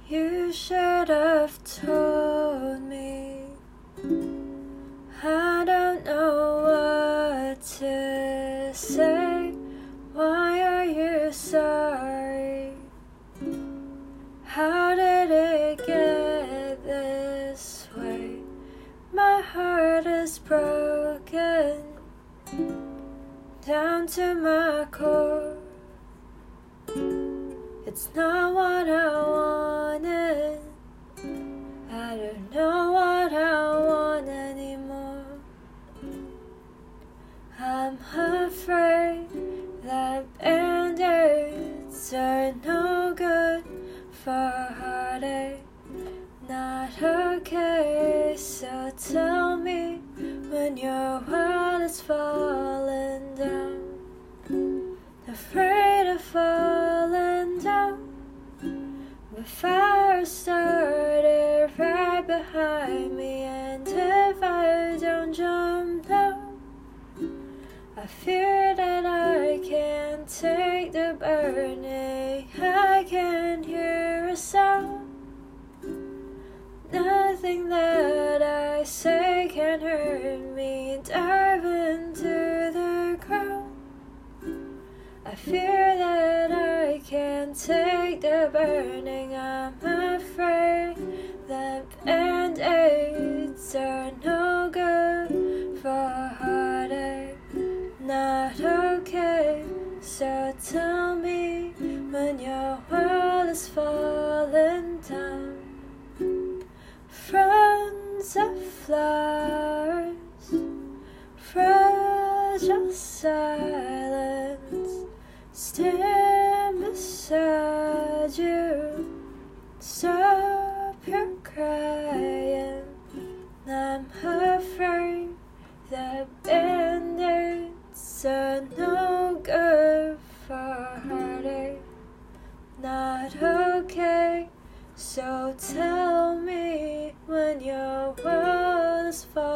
You should have told me. I don't know what to say. Why are you sorry? How did it get this way? My heart is broken down to my core. It's not what I wanted. I don't know what I want anymore. I'm afraid that band-aids are no good for heartache. Not okay, so tell me when your world is falling down. Afraid of falling down. The fire started right behind me, and if I don't jump down, I fear that I can't take the burning. I can't hear a sound. Nothing that I say can hurt me. Dive into the ground. I fear that I can't take the burning. I'm afraid that band-aids are no good for heartache. Not okay, so tell me when your world is falling down. Fronds of flowers, fragile silence, stand beside you. Stop your crying. I'm afraid that band-aids are no good for heartache. Not okay, so tell me when your world is falling.